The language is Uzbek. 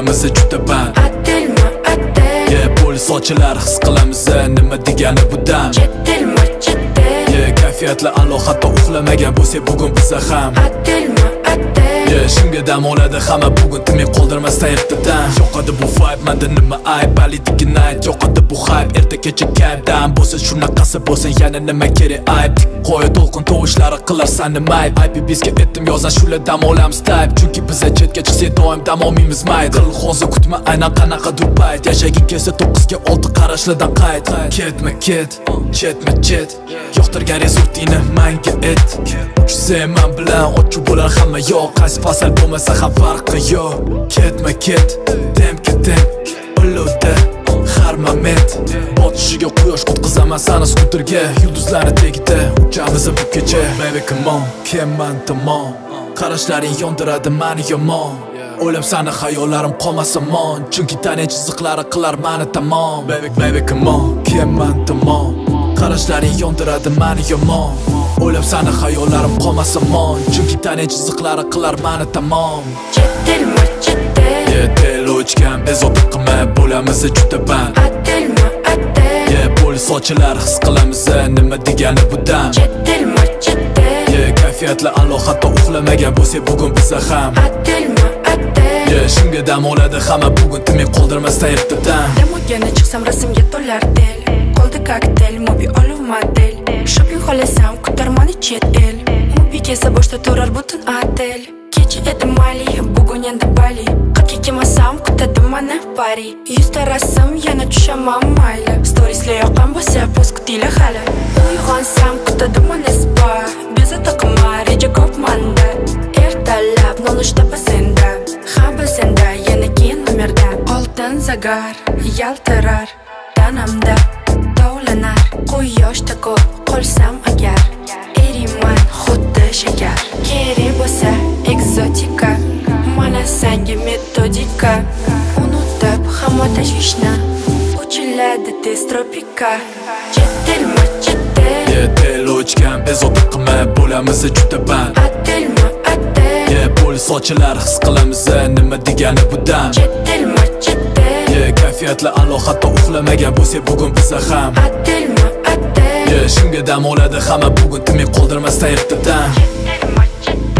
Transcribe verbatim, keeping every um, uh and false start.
bo'lamiz juda band. Atilma atil Yeah, polis ochilar his qilamiz nima degani bu dam. Chetilma chetil Yeah, kayfiyatli alo hatto uxlamagan bo'lsak bugun biza ham. Atilma atil Yeah, shunga dam oladi hamma bugun timay qoldirmasdan ertadan. Yoqadi bu vibe, menda nima ayb, balidagi night. Yoqadi bu hype, erta kecha kayfdan bo'lsa shunaqasi bo'lsin, yana nima kerak ayb. Qo'y to'lqin tovushlari qilar sani mayb. I P bizga etdim yozan shular dam olamiz type. Chunki biza chetga chiqsak doim dam olmaymiz mayt. Qil hozir kutma aynan qanaqadir payt. Yashaging kelsa to'qqizga olti qarashlardan qayt. Ketma ket, chetma chet. Yo'qtirgan resurtini manga et. Uchsam men bilan ochu bo'lar hamma yo'q. Qaysi fasal bo'lmasa ham farqi yo'q. Ketma ket, temka tem. Ulug'da har moment botishiga quyosh qutqizaman sani skuterga. Yulduzlarni tagida uchamiz bu kecha. Baby come on, kelman tamom. Qarashlaring yondiradi meni yomon. O'ylab sani xayollarim qolmasamon. Chunki tana chiziqlari qilar meni tamom. Baby baby come on, kelman tamom. Qarashlaring yondiradi meni yomon. O'ylab sani xayollarim qolmasamon. Chunki tana chiziqlari qilar meni tamom. Chetilma chetil Yetel o'chgan bezovta qilmay bo'lamiz juda band. Atilma atil Yeah, polis ochilar his qilamiz nima degani bu dam. Chetilma chetil Yeah, kayfiyatli alo hatto uxlamagan bo'lsak bugun biza ham. Atilma atil Yeah, shunga dam oladi hamma bugun timay qoldirmasdan ertadan. Damogani chiqsam rasmga to'lar del. Qoldi koktel, mobi olov model. Shopping xohlasam ko'tarmani chet el. Mobi kelsa boshda turar butun otel. Kecha edi Mali, bugun endi Bali. Qirqqa kelmasam kutadi mani Pari. Yuzta rasm yana tushaman mayli. Storieslar yoqqan bo'lsa post kutinglar hali. Uyg'onsam kutadi mani spa. Bezovta qilma, reja ko'p manda. Ertalab nonushta pasenda. Xabar senda yana keyin nomerda. Oltin zagar yaltirar tanamda. Tovlanar quyoshda ko'p qolsam agar. Eriman xuddi shakar. Kerak bo'lsa ekzotika, mana senga metodika. Unutib hamma tashvishni, uchiladi tez tropika. Chetilma chetil Yetel o'chgan bezovta qilmay bo'lamiz juda band. Atilma atil Yeah, polis ochilar his qilamiz nima degani bu dam. Chetilma chetil Yeah, kayfiyatli alo hatto uxlamagan bo'lsak bugun biza ham. Atilma atil Yeah, shunga dam oladi hamma bugun timay qoldirmasdan ertadan. Chetilma chetil